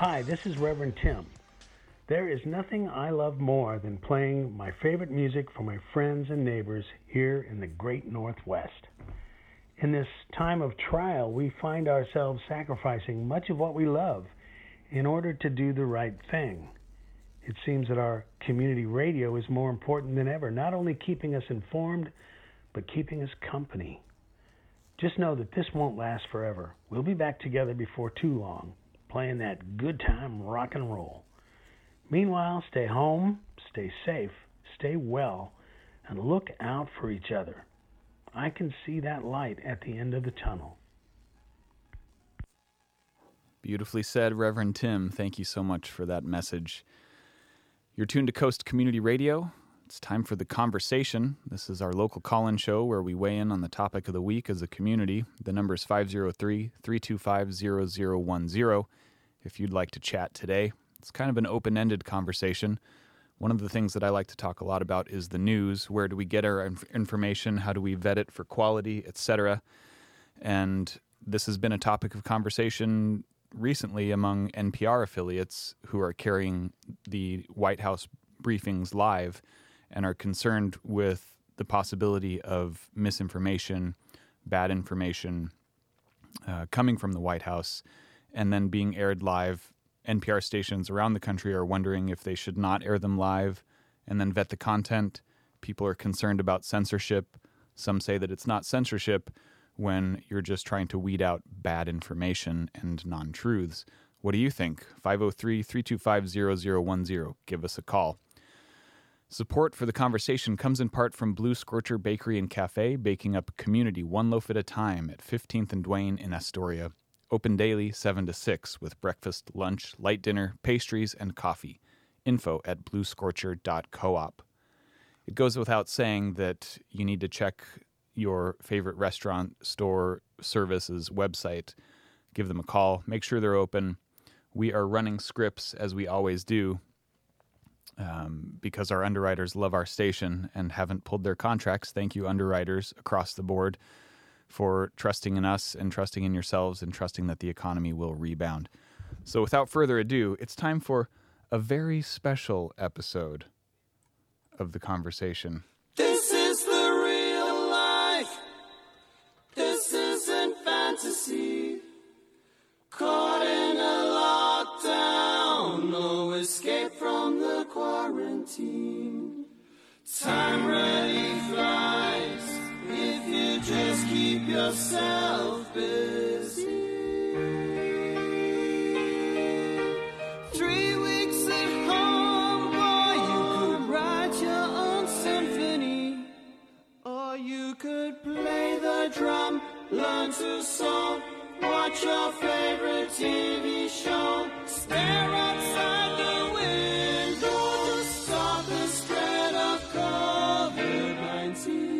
Hi, this is Reverend Tim. There is nothing I love more than playing my favorite music for my friends and neighbors here in the great Northwest. In this time of trial, we find ourselves sacrificing much of what we love in order to do the right thing. It seems that our community radio is more important than ever, not only keeping us informed, but keeping us company. Just know that this won't last forever. We'll be back together before too long, playing that good time rock and roll. Meanwhile, stay home, stay safe, stay well, and look out for each other. I can see that light at the end of the tunnel. Beautifully said, Reverend Tim. Thank you so much for that message. You're tuned to Coast Community Radio. It's time for The Conversation. This is our local call-in show where we weigh in on the topic of the week as a community. The number is 503-325-0010 if you'd like to chat today. It's kind of an open-ended conversation. One of the things that I like to talk a lot about is the news. Where do we get our information? How do we vet it for quality, etc.? And this has been a topic of conversation recently among NPR affiliates who are carrying the White House briefings live and are concerned with the possibility of misinformation, bad information coming from the White House and then being aired live. NPR stations around the country are wondering if they should not air them live and then vet the content. People are concerned about censorship. Some say that it's not censorship when you're just trying to weed out bad information and non-truths. What do you think? 503-325-0010. Give us a call. Support for the conversation comes in part from Blue Scorcher Bakery and Cafe, baking up a community one loaf at a time at 15th and Duane in Astoria. Open daily 7 to 6 with breakfast, lunch, light dinner, pastries, and coffee. Info at bluescorcher.coop. It goes without saying that you need to check your favorite restaurant, store, services website. Give them a call. Make sure they're open. We are running scripts, as we always do, because our underwriters love our station and haven't pulled their contracts. Thank you, underwriters across the board, for trusting in us and trusting in yourselves and trusting that the economy will rebound. So without further ado, it's time for a very special episode of The Conversation. This is the real life. This isn't fantasy. Caught in a lockdown, no escape from the quarantine. Time really flies if you just keep yourself busy. 3 weeks at home, boy, you could write your own symphony, or you could play the drum, learn to sew, watch your favorite TV show, stare outside the window to stop the spread of COVID-19.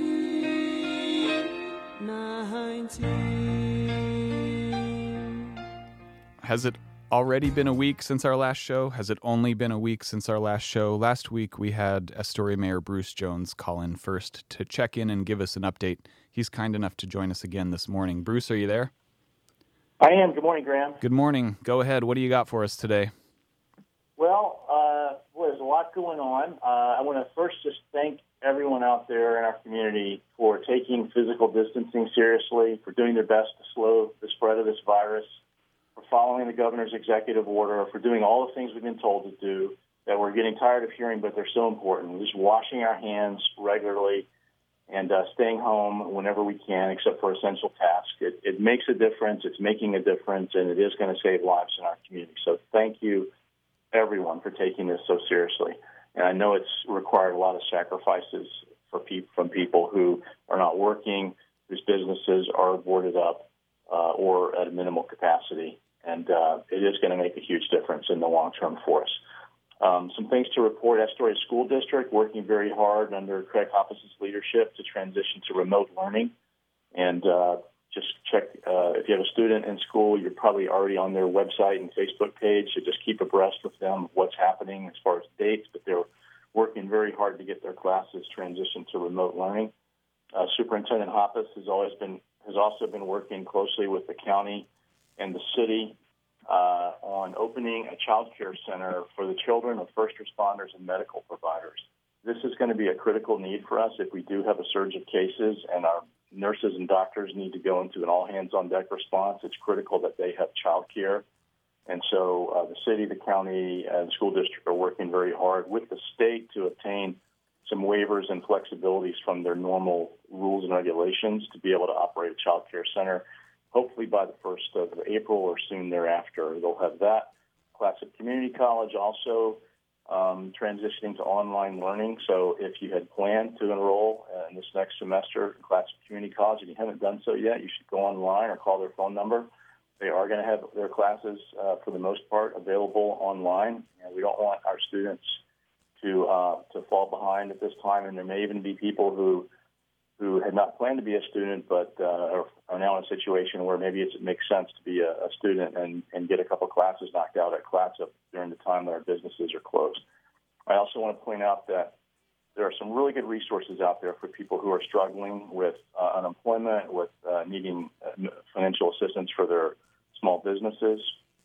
Has it already been a week since our last show? Has it only been a week since our last show? Last week we had Astoria Mayor Bruce Jones call in first to check in and give us an update. He's kind enough to join us again this morning. Bruce, are you there? I am. Good morning, Graham. Good morning. Go ahead. What do you got for us today? Well, there's a lot going on. I want to first just thank everyone out there in our community for taking physical distancing seriously, for doing their best to slow the spread of this virus, for following the governor's executive order, for doing all the things we've been told to do that we're getting tired of hearing, but they're so important. Just washing our hands regularly and staying home whenever we can, except for essential tasks. It makes a difference. It's making a difference, and it is going to save lives in our community. So thank you, everyone, for taking this so seriously. And I know it's required a lot of sacrifices from people who are not working, whose businesses are boarded up or at a minimal capacity. And it is going to make a huge difference in the long term for us. Some things to report. Astoria School District working very hard under Craig Hoppus' leadership to transition to remote learning. And just check, if you have a student in school, you're probably already on their website and Facebook page, so just keep abreast with them of what's happening as far as dates, but they're working very hard to get their classes transitioned to remote learning. Superintendent Hoppus has also been working closely with the county and the city on opening a child care center for the children of first responders and medical providers. This is going to be a critical need for us if we do have a surge of cases and our nurses and doctors need to go into an all-hands-on-deck response. It's critical that they have child care. And so the city, the county, and the school district are working very hard with the state to obtain some waivers and flexibilities from their normal rules and regulations to be able to operate a child care center. Hopefully by the 1st of April or soon thereafter, they'll have that. Clatsop Community College also transitioning to online learning. So if you had planned to enroll in this next semester in Clatsop Community College and you haven't done so yet, you should go online or call their phone number. They are going to have their classes, for the most part, available online. And we don't want our students to fall behind at this time. And there may even be people who had not planned to be a student but are now in a situation where maybe it makes sense to be a student and get a couple classes knocked out at Clatsop during the time that our businesses are closed. I also want to point out that there are some really good resources out there for people who are struggling with unemployment, with needing financial assistance for their small businesses,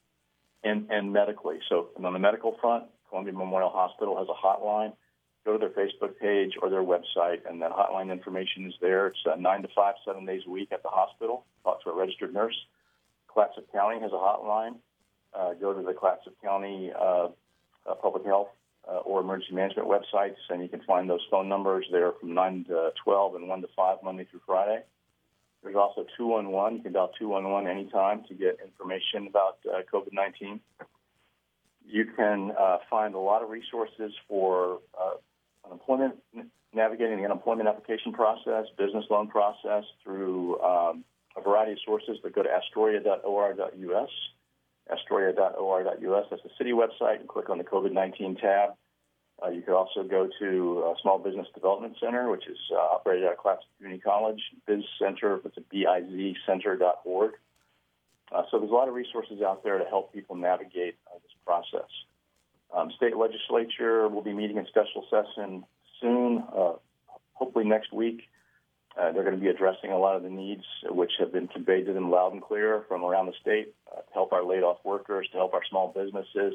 and medically. So on the medical front, Columbia Memorial Hospital has a hotline. Go to their Facebook page or their website, and that hotline information is there. It's 9 to 5, 7 days a week at the hospital. Talk to a registered nurse. Clatsop County has a hotline. Go to the Clatsop County Public Health or Emergency Management websites, and you can find those phone numbers there from 9 to 12 and 1 to 5, Monday through Friday. There's also 211. You can dial 211 anytime to get information about COVID-19. You can find a lot of resources for unemployment, navigating the unemployment application process, business loan process through a variety of sources, but go to astoria.or.us, astoria.or.us. That's the city website, and click on the COVID-19 tab. You could also go to Small Business Development Center, which is operated out of Clatsop Community College, Biz Center, it's a bizcenter.org. So there's a lot of resources out there to help people navigate this process. State legislature will be meeting in special session soon, hopefully next week. They're going to be addressing a lot of the needs which have been conveyed to them loud and clear from around the state to help our laid-off workers, to help our small businesses.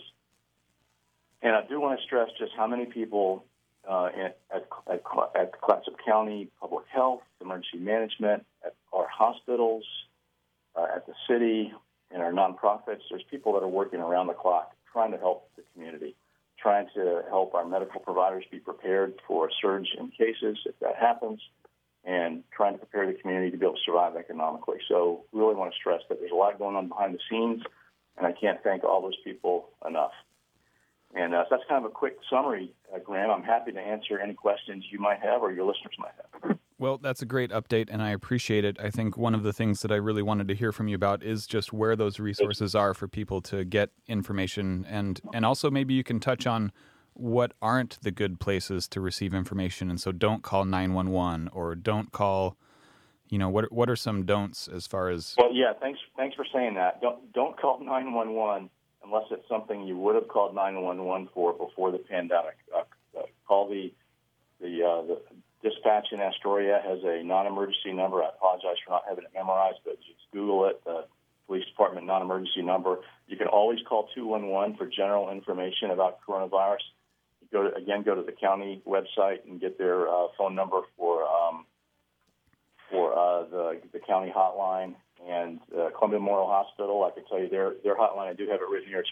And I do want to stress just how many people at Clatsop County Public Health, Emergency Management, at our hospitals, at the city, and our nonprofits, there's people that are working around the clock trying to help the community, trying to help our medical providers be prepared for a surge in cases if that happens, and trying to prepare the community to be able to survive economically. So we really want to stress that there's a lot going on behind the scenes, and I can't thank all those people enough. And so that's kind of a quick summary, Graham. I'm happy to answer any questions you might have or your listeners might have. Well, that's a great update, and I appreciate it. I think one of the things that I really wanted to hear from you about is just where those resources are for people to get information, and also maybe you can touch on what aren't the good places to receive information. And so don't call 911 or don't call, what are some don'ts as far as... Well, yeah, thanks for saying that. Don't call 911 unless it's something you would have called 911 for before the pandemic. Call the dispatch in Astoria has a non-emergency number. I apologize for not having it memorized, but just Google it, the police department non-emergency number. You can always call 211 for general information about coronavirus. You go to the county website and get their phone number for the county hotline. And Columbia Memorial Hospital, I can tell you their hotline, I do have it written here, it's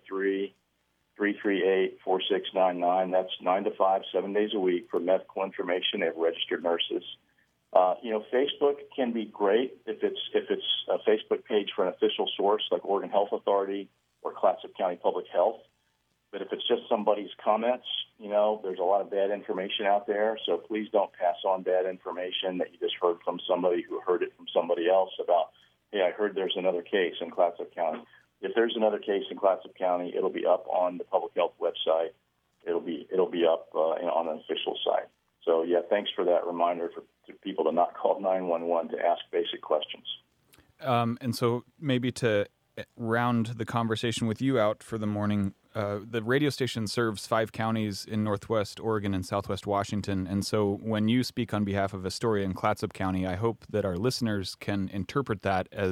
503-338-4699. That's 9 to 5, 7 days a week for medical information. They have registered nurses. Facebook can be great if it's a Facebook page for an official source like Oregon Health Authority or Clatsop County Public Health. But if it's just somebody's comments, there's a lot of bad information out there. So please don't pass on bad information that you just heard from somebody who heard it from somebody else about, hey, I heard there's another case in Clatsop County. If there's another case in Clatsop County, it'll be up on the public health website. It'll be up on an official site. So, yeah, thanks for that reminder to people to not call 911 to ask basic questions. And so maybe to round the conversation with you out for the morning, the radio station serves 5 counties in Northwest Oregon and Southwest Washington. And so when you speak on behalf of Astoria and Clatsop County, I hope that our listeners can interpret that as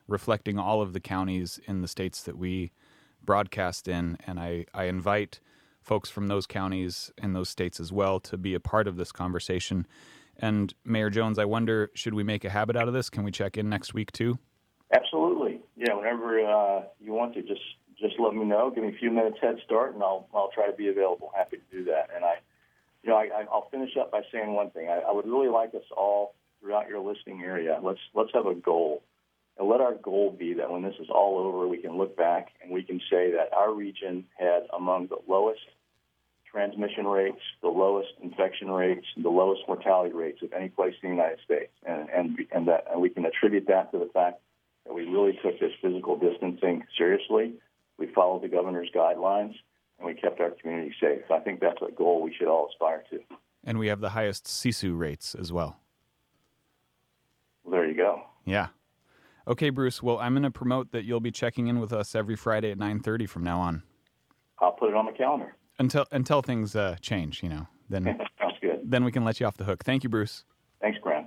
reflecting all of the counties in the states that we broadcast in. And I invite folks from those counties and those states as well to be a part of this conversation. And Mayor Jones, I wonder, should we make a habit out of this? Can we check in next week too? Absolutely. Yeah, whenever you want to, just let me know. Give me a few minutes head start, and I'll try to be available. Happy to do that. And I'll finish up by saying one thing. I would really like us all throughout your listening area. Let's have a goal, and let our goal be that when this is all over, we can look back and we can say that our region had among the lowest transmission rates, the lowest infection rates, and the lowest mortality rates of any place in the United States, and we can attribute that to the fact that we really took this physical distancing seriously. We followed the governor's guidelines, and we kept our community safe. I think that's a goal we should all aspire to. And we have the highest SISU rates as well. Well, there you go. Yeah. Okay, Bruce. Well, I'm going to promote that you'll be checking in with us every Friday at 9:30 from now on. I'll put it on the calendar. Until things change, then Sounds good. Then we can let you off the hook. Thank you, Bruce. Thanks, Grant.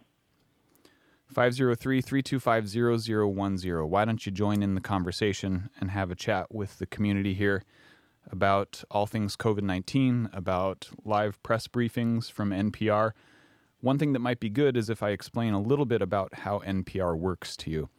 503-325-0010. Why don't you join in the conversation and have a chat with the community here about all things COVID-19, about live press briefings from NPR. One thing that might be good is if I explain a little bit about how NPR works to you.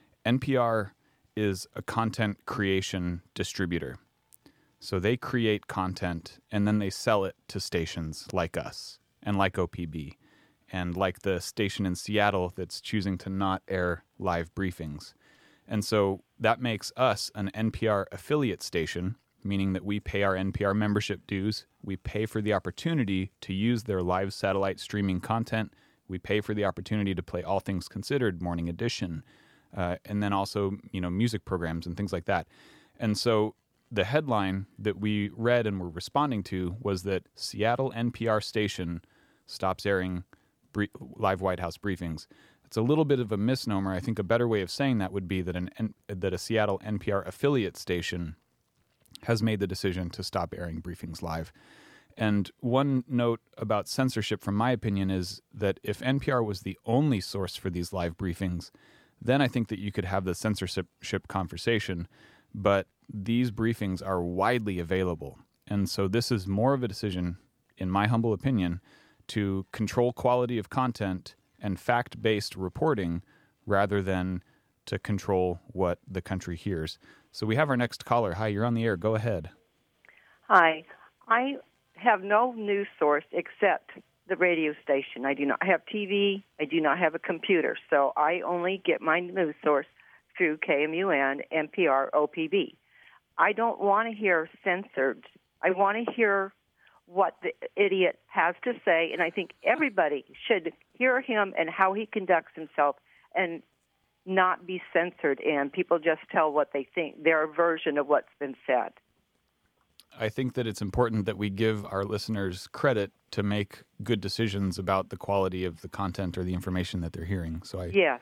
NPR is a content creation distributor. So they create content and then they sell it to stations like us and like OPB and like the station in Seattle that's choosing to not air live briefings. And so that makes us an NPR affiliate station, meaning that we pay our NPR membership dues. We pay for the opportunity to use their live satellite streaming content. We pay for the opportunity to play All Things Considered, Morning Edition, and then also, music programs and things like that. And so the headline that we read and were responding to was that Seattle NPR station stops airing live White House briefings. It's a little bit of a misnomer. I think a better way of saying that would be that that a Seattle NPR affiliate station has made the decision to stop airing briefings live. And one note about censorship, from my opinion, is that if NPR was the only source for these live briefings, then I think that you could have the censorship conversation. But these briefings are widely available. And so this is more of a decision, in my humble opinion, to control quality of content and fact-based reporting rather than to control what the country hears. So we have our next caller. Hi, you're on the air. Go ahead. Hi. I have no news source except the radio station. I do not have TV. I do not have a computer. So I only get my news source through KMUN, NPR, OPB. I don't want to hear censored. I want to hear what the idiot has to say, and I think everybody should hear him and how he conducts himself and not be censored, and people just tell what they think, their version of what's been said. I think that it's important that we give our listeners credit to make good decisions about the quality of the content or the information that they're hearing. So Yes.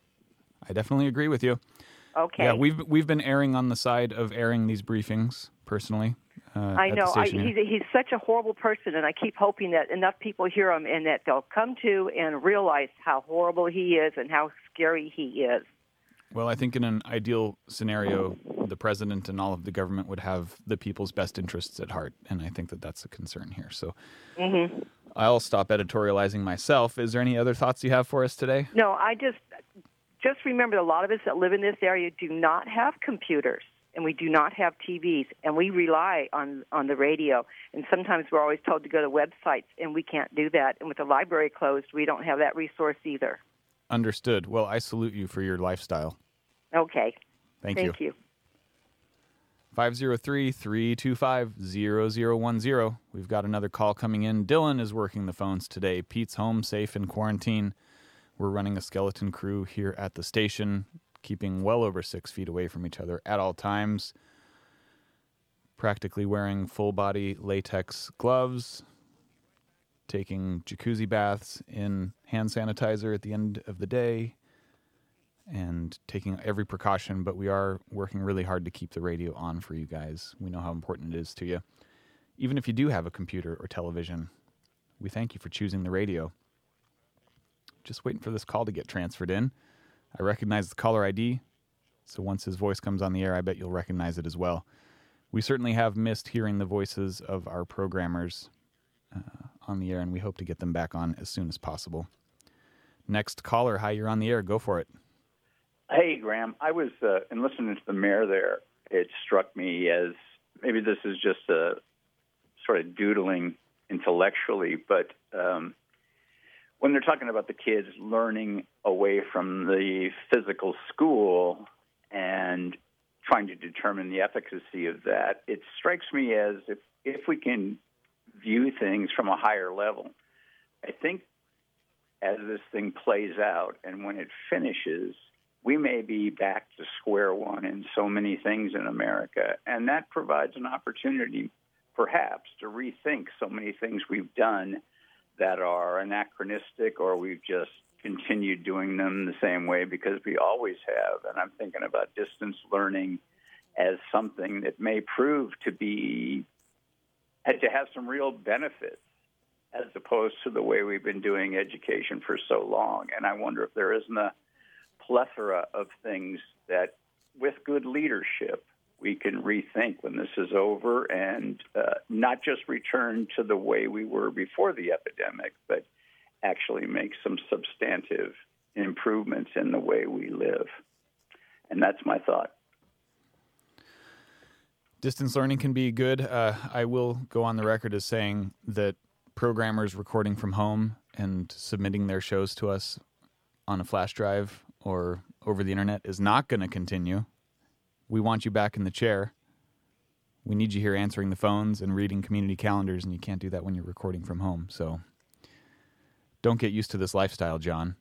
I definitely agree with you. Okay. Yeah, we've been erring on the side of airing these briefings personally. I know. He's such a horrible person, and I keep hoping that enough people hear him and that they'll come to and realize how horrible he is and how scary he is. Well, I think in an ideal scenario, the president and all of the government would have the people's best interests at heart, and I think that that's a concern here. So I'll stop editorializing myself. Is there any other thoughts you have for us today? No, I just remember a lot of us that live in this area do not have computers, and we do not have TVs, and we rely on the radio. And sometimes we're always told to go to websites, and we can't do that. And with the library closed, we don't have that resource either. Understood. Well, I salute you for your lifestyle. Okay. Thank you. 503-325-0010. We've got another call coming in. Dylan is working the phones today. Pete's home, safe in quarantine. We're running a skeleton crew here at the station, keeping well over 6 feet away from each other at all times, practically wearing full-body latex gloves, taking jacuzzi baths in hand sanitizer at the end of the day, and taking every precaution, but we are working really hard to keep the radio on for you guys. We know how important it is to you. Even if you do have a computer or television, we thank you for choosing the radio. Just waiting for this call to get transferred in. I recognize the caller ID. So once his voice comes on the air, I bet you'll recognize it as well. We certainly have missed hearing the voices of our programmers on the air, and we hope to get them back on as soon as possible. Next caller, hi, you're on the air. Go for it. Hey, Graham. I was, in listening to the mayor there, it struck me as maybe this is just a sort of doodling intellectually, but when they're talking about the kids learning away from the physical school and trying to determine the efficacy of that, it strikes me as if we can view things from a higher level. I think as this thing plays out and when it finishes, we may be back to square one in so many things in America, and that provides an opportunity perhaps to rethink so many things we've done that are anachronistic, or we've just continued doing them the same way because we always have. And I'm thinking about distance learning as something that may prove to have some real benefits as opposed to the way we've been doing education for so long. And I wonder if there isn't a plethora of things that, with good leadership, we can rethink when this is over and not just return to the way we were before the epidemic, but actually make some substantive improvements in the way we live. And that's my thought. Distance learning can be good. I will go on the record as saying that programmers recording from home and submitting their shows to us on a flash drive or over the internet is not going to continue. We want you back in the chair. We need you here answering the phones and reading community calendars, and you can't do that when you're recording from home. So don't get used to this lifestyle, John.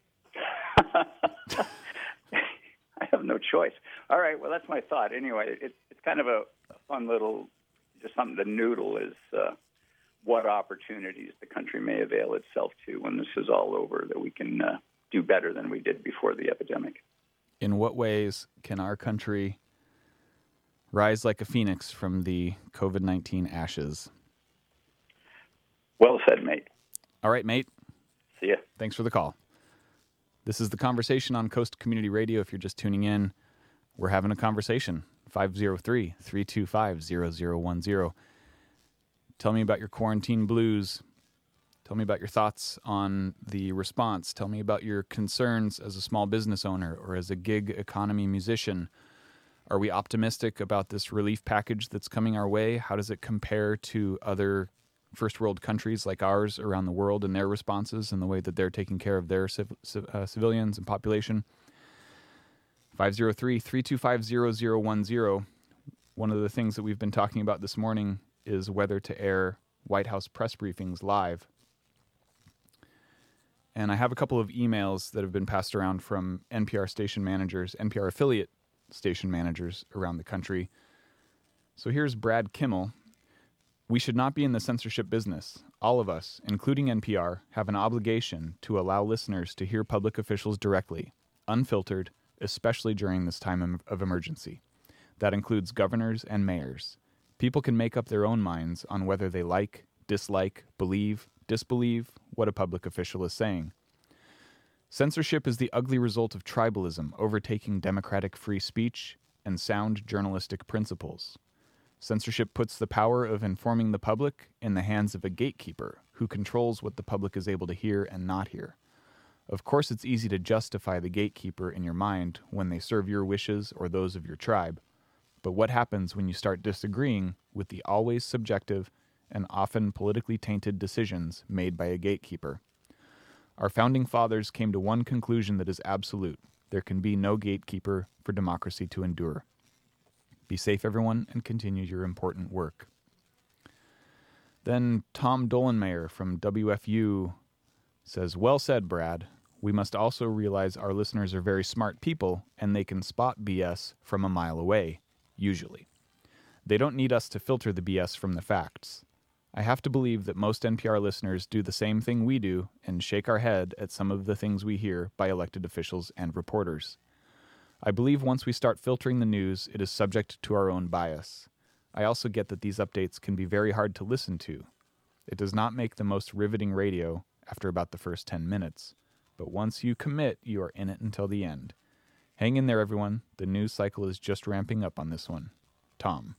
I have no choice. All right, well, that's my thought. Anyway, it's kind of a fun little, just something to noodle is what opportunities the country may avail itself to when this is all over, that we can do better than we did before the epidemic. In what ways can our country rise like a phoenix from the COVID-19 ashes? Well said, mate. All right, mate. See ya. Thanks for the call. This is The Conversation on Coast Community Radio. If you're just tuning in, we're having a conversation. 503-325-0010. Tell me about your quarantine blues. Tell me about your thoughts on the response. Tell me about your concerns as a small business owner or as a gig economy musician. Are we optimistic about this relief package that's coming our way? How does it compare to other first world countries like ours around the world and their responses and the way that they're taking care of their civilians and population? 503-325-0010. One of the things that we've been talking about this morning is whether to air White House press briefings live. And I have a couple of emails that have been passed around from NPR station managers, NPR affiliate station managers around the country. So here's Brad Kimmel. We should not be in the censorship business. All of us, including NPR, have an obligation to allow listeners to hear public officials directly, unfiltered, especially during this time of emergency. That includes governors and mayors. People can make up their own minds on whether they like, dislike, believe, disbelieve what a public official is saying. Censorship is the ugly result of tribalism overtaking democratic free speech and sound journalistic principles. Censorship puts the power of informing the public in the hands of a gatekeeper who controls what the public is able to hear and not hear. Of course, it's easy to justify the gatekeeper in your mind when they serve your wishes or those of your tribe. But what happens when you start disagreeing with the always subjective and often politically tainted decisions made by a gatekeeper? Our founding fathers came to one conclusion that is absolute. There can be no gatekeeper for democracy to endure. Be safe, everyone, and continue your important work. Then Tom Dolenmayer from WFU says, well said, Brad. We must also realize our listeners are very smart people, and they can spot BS from a mile away, usually. They don't need us to filter the BS from the facts. I have to believe that most NPR listeners do the same thing we do and shake our head at some of the things we hear by elected officials and reporters. I believe once we start filtering the news, it is subject to our own bias. I also get that these updates can be very hard to listen to. It does not make the most riveting radio after about the first 10 minutes, but once you commit, you are in it until the end. Hang in there, everyone. The news cycle is just ramping up on this one. Tom.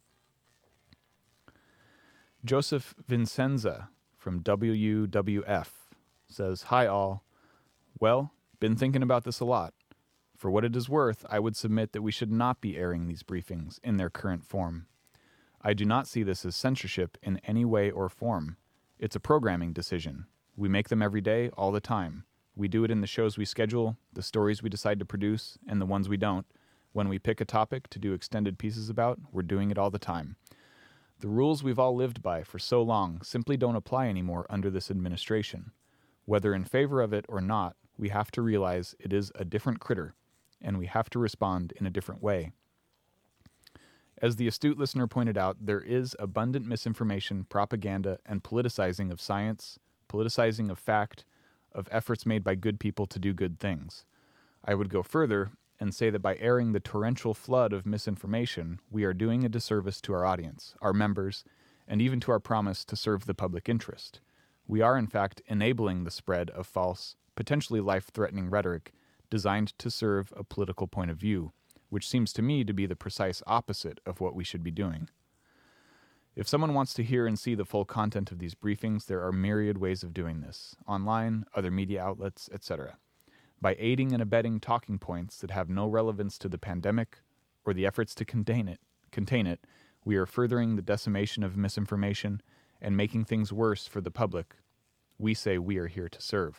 Joseph Vincenza from WWF says, "Hi all. Well, been thinking about this a lot. For what it is worth, I would submit that we should not be airing these briefings in their current form. I do not see this as censorship in any way or form. It's a programming decision. We make them every day, all the time. We do it in the shows we schedule, the stories we decide to produce, and the ones we don't. When we pick a topic to do extended pieces about, we're doing it all the time. The rules we've all lived by for so long simply don't apply anymore under this administration. Whether in favor of it or not, we have to realize it is a different critter, and we have to respond in a different way. As the astute listener pointed out, there is abundant misinformation, propaganda, and politicizing of science, politicizing of fact, of efforts made by good people to do good things. I would go further and say that by airing the torrential flood of misinformation, we are doing a disservice to our audience, our members, and even to our promise to serve the public interest. We are, in fact, enabling the spread of false, potentially life-threatening rhetoric designed to serve a political point of view, which seems to me to be the precise opposite of what we should be doing. If someone wants to hear and see the full content of these briefings, there are myriad ways of doing this, online, other media outlets, etc. By aiding and abetting talking points that have no relevance to the pandemic or the efforts to contain it, we are furthering the decimation of misinformation and making things worse for the public. We say we are here to serve.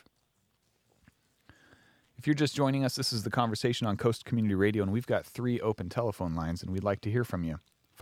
If you're just joining us, this is The Conversation on Coast Community Radio, and we've got 3 open telephone lines, and we'd like to hear from you.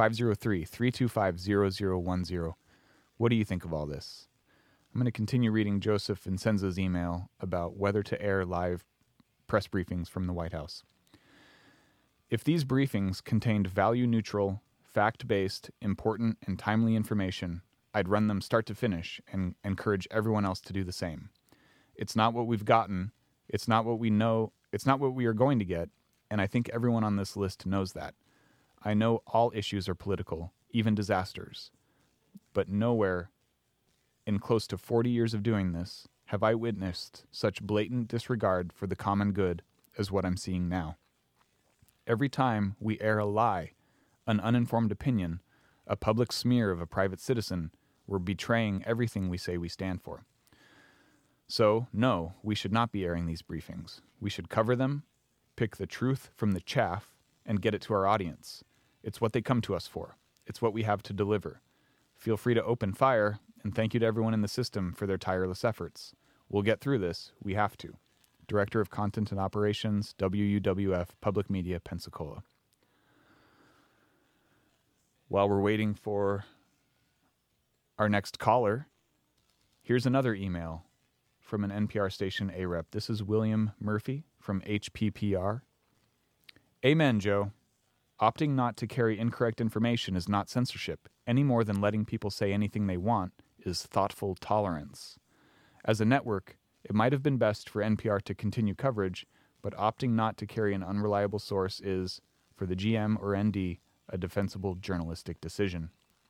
503-325-0010. What do you think of all this? I'm going to continue reading Joseph Vincenza's email about whether to air live press briefings from the White House. If these briefings contained value-neutral, fact-based, important, and timely information, I'd run them start to finish and encourage everyone else to do the same. It's not what we've gotten. It's not what we know. It's not what we are going to get, and I think everyone on this list knows that. I know all issues are political, even disasters, but nowhere in close to 40 years of doing this have I witnessed such blatant disregard for the common good as what I'm seeing now. Every time we air a lie, an uninformed opinion, a public smear of a private citizen, we're betraying everything we say we stand for. So, no, we should not be airing these briefings. We should cover them, pick the truth from the chaff, and get it to our audience. It's what they come to us for. It's what we have to deliver. Feel free to open fire, and thank you to everyone in the system for their tireless efforts. We'll get through this. We have to. Director of Content and Operations, WUWF Public Media, Pensacola. While we're waiting for our next caller, here's another email from an NPR station A-Rep. This is William Murphy from HPPR. Amen, Joe. Opting not to carry incorrect information is not censorship, any more than letting people say anything they want is thoughtful tolerance. As a network, it might have been best for NPR to continue coverage, but opting not to carry an unreliable source is, for the GM or ND, a defensible journalistic decision.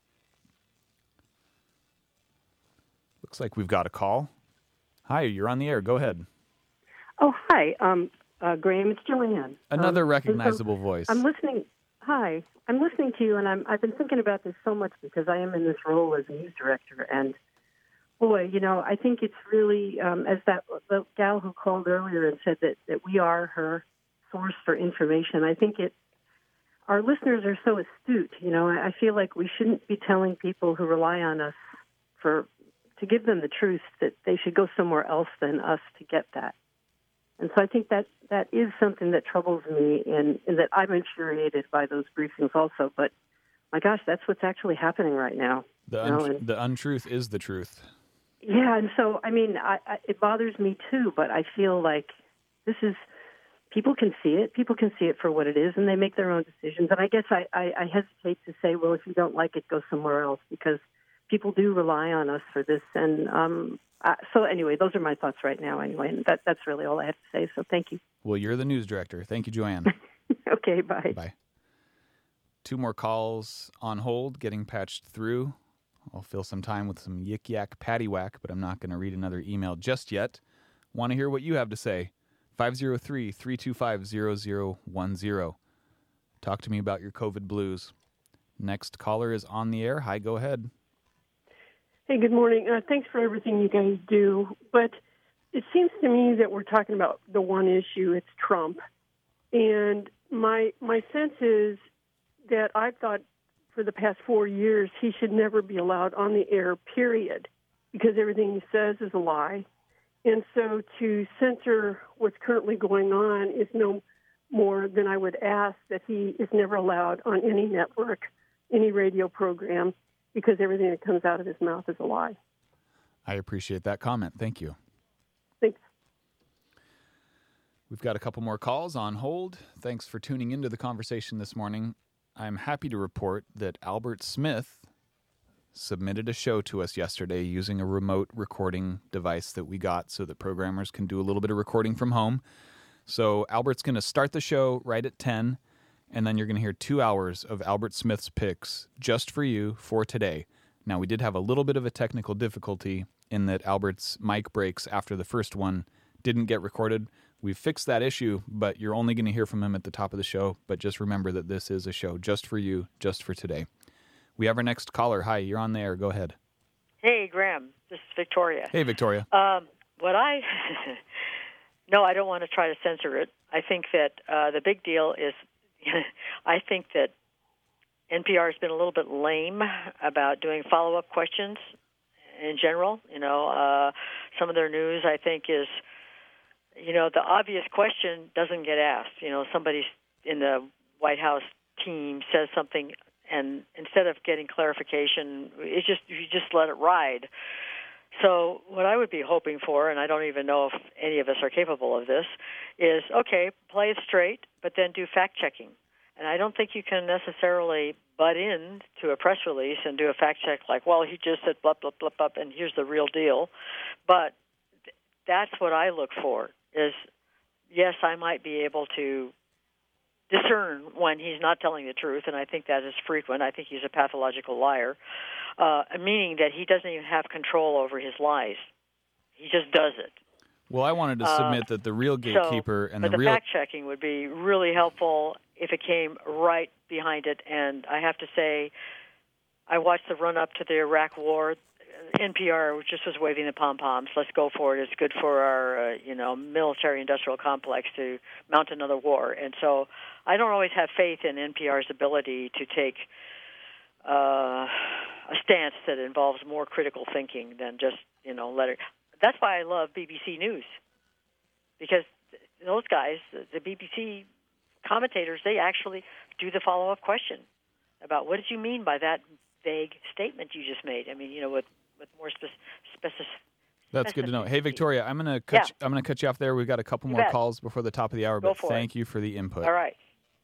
Looks like we've got a call. Hi, you're on the air. Go ahead. Oh, hi. Graham, it's Joanne. Another recognizable voice. I'm listening. Hi. I'm listening to you, and I've been thinking about this so much because I am in this role as a news director. And, boy, I think it's really, as the gal who called earlier and said that we are her source for information, I think our listeners are so astute. I feel like we shouldn't be telling people who rely on us to give them the truth that they should go somewhere else than us to get that. And so I think that is something that troubles me, and that I'm infuriated by those briefings also. But, my gosh, that's what's actually happening right now. The untruth is the truth. Yeah, and so, it bothers me too, but I feel like this is, people can see it. People can see it for what it is, and they make their own decisions. And I guess I hesitate to say, well, if you don't like it, go somewhere else, because people do rely on us for this. And so anyway, those are my thoughts right now anyway, and that's really all I have to say, so thank you. Well, you're the news director. Thank you, Joanne. Okay, bye. Bye. 2 more calls on hold, getting patched through. I'll fill some time with some yik-yak paddywhack, but I'm not going to read another email just yet. Want to hear what you have to say. 503-325-0010. Talk to me about your COVID blues. Next caller is on the air. Hi, go ahead. Hey, good morning. Thanks for everything you guys do. But it seems to me that we're talking about the one issue. It's Trump. And my sense is that I thought for the past 4 years he should never be allowed on the air, period, because everything he says is a lie. And so to censor what's currently going on is no more than I would ask that he is never allowed on any network, any radio program, because everything that comes out of his mouth is a lie. I appreciate that comment. Thank you. Thanks. We've got a couple more calls on hold. Thanks for tuning into the conversation this morning. I'm happy to report that Albert Smith submitted a show to us yesterday using a remote recording device that we got so that programmers can do a little bit of recording from home. So Albert's going to start the show right at 10, and then you're going to hear 2 hours of Albert Smith's picks just for you for today. Now, we did have a little bit of a technical difficulty in that Albert's mic breaks after the first one didn't get recorded. We've fixed that issue, but you're only going to hear from him at the top of the show. But just remember that this is a show just for you, just for today. We have our next caller. Hi, you're on the air. Go ahead. Hey, Graham. This is Victoria. Hey, Victoria. No, I don't want to try to censor it. I think that the big deal is I think that NPR has been a little bit lame about doing follow-up questions in general. Some of their news, I think, is, the obvious question doesn't get asked. Somebody in the White House team says something, and instead of getting clarification, you just let it ride. So what I would be hoping for, and I don't even know if any of us are capable of this, is, okay, play it straight, but then do fact-checking. And I don't think you can necessarily butt in to a press release and do a fact-check like, well, he just said blah, blah, blah, blah, and here's the real deal. But that's what I look for is, yes, I might be able to discern when he's not telling the truth, and I think that is frequent. I think he's a pathological liar, meaning that he doesn't even have control over his lies. He just does it. Well, I wanted to submit that the real gatekeeper but the fact-checking would be really helpful if it came right behind it. And I have to say, I watched the run-up to the Iraq War. NPR just was waving the pom-poms. Let's go for it. It's good for our, military-industrial complex to mount another war. And so I don't always have faith in NPR's ability to take a stance that involves more critical thinking than just, let it. That's why I love BBC News, because those guys, the BBC commentators, they actually do the follow-up question about what did you mean by that vague statement you just made. I mean, with more specific. That's good to know. Hey, Victoria, I'm going to cut you off there. We've got a couple more calls before the top of the hour, but thank you for the input. All right.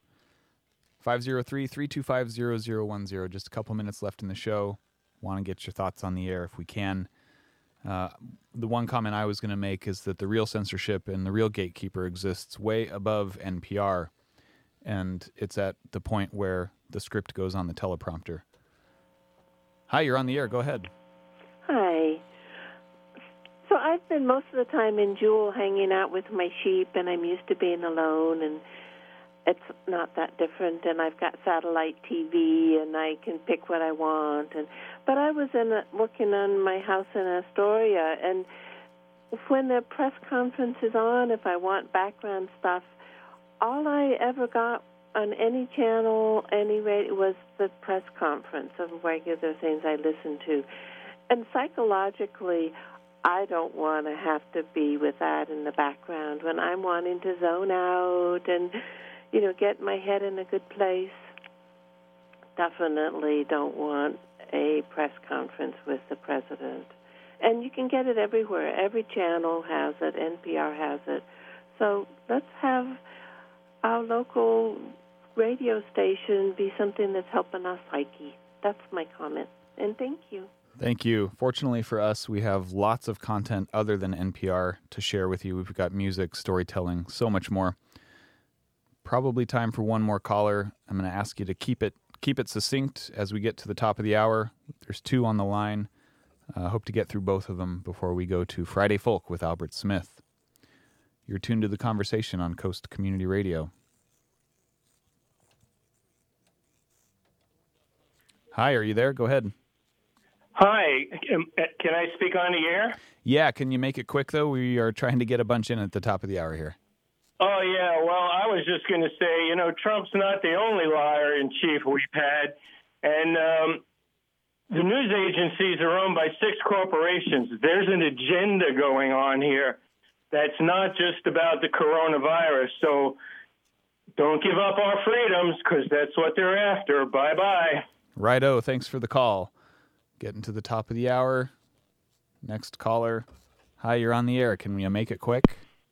503-325-0010. Just a couple minutes left in the show. Want to get your thoughts on the air if we can. The one comment I was going to make is that the real censorship and the real gatekeeper exists way above NPR, and it's at the point where the script goes on the teleprompter. Hi, you're on the air. Go ahead. Hi. So I've been most of the time in Jewel hanging out with my sheep, and I'm used to being alone, and it's not that different, and I've got satellite TV, and I can pick what I want. But I was working on my house in Astoria, and when the press conference is on, if I want background stuff, all I ever got on any channel, any radio, was the press conference of regular things I listened to. And psychologically, I don't want to have to be with that in the background when I'm wanting to zone out and get my head in a good place. Definitely don't want a press conference with the president. And you can get it everywhere. Every channel has it. NPR has it. So let's have our local radio station be something that's helping our psyche. That's my comment. And thank you. Thank you. Fortunately for us, we have lots of content other than NPR to share with you. We've got music, storytelling, so much more. Probably time for one more caller. I'm going to ask you to keep it succinct as we get to the top of the hour. There's two on the line. Hope to get through both of them before we go to Friday Folk with Albert Smith. You're tuned to The Conversation on Coast Community Radio. Hi, are you there? Go ahead. Hi, can I speak on the air? Yeah, can you make it quick, though? We are trying to get a bunch in at the top of the hour here. Oh, yeah, well, I was just going to say, Trump's not the only liar in chief we've had, and the news agencies are owned by 6 corporations. There's an agenda going on here that's not just about the coronavirus, so don't give up our freedoms, because that's what they're after. Bye-bye. Righto, thanks for the call. Getting to the top of the hour. Next caller. Hi, you're on the air. Can we make it quick?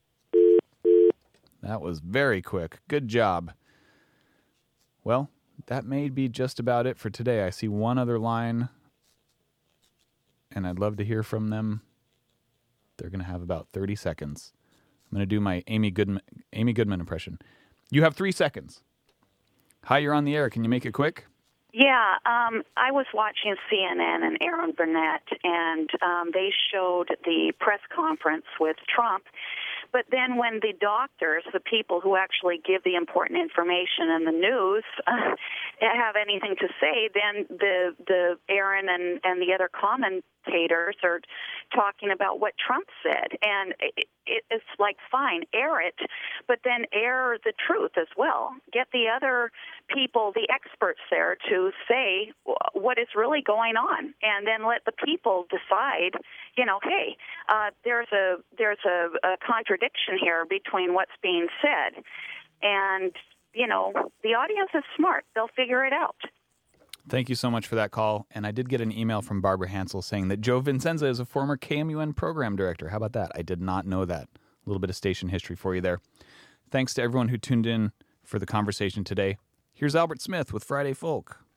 That was very quick. Good job. Well, that may be just about it for today. I see one other line, and I'd love to hear from them. They're going to have about 30 seconds. I'm going to do my Amy Goodman impression. You have 3 seconds. Hi, you're on the air. Can you make it quick? Yeah, I was watching CNN and Aaron Burnett, and they showed the press conference with Trump. But then when the doctors, the people who actually give the important information in the news, have anything to say, then the Aaron and the other commentators are talking about what Trump said. And it's like, fine, air it, but then air the truth as well. Get the other people, the experts there, to say what is really going on, and then let the people decide, hey, there's a contradiction here between what's being said. And, the audience is smart. They'll figure it out. Thank you so much for that call. And I did get an email from Barbara Hansel saying that Joe Vincenza is a former KMUN program director. How about that? I did not know that. A little bit of station history for you there. Thanks to everyone who tuned in for the conversation today. Here's Albert Smith with Friday Folk.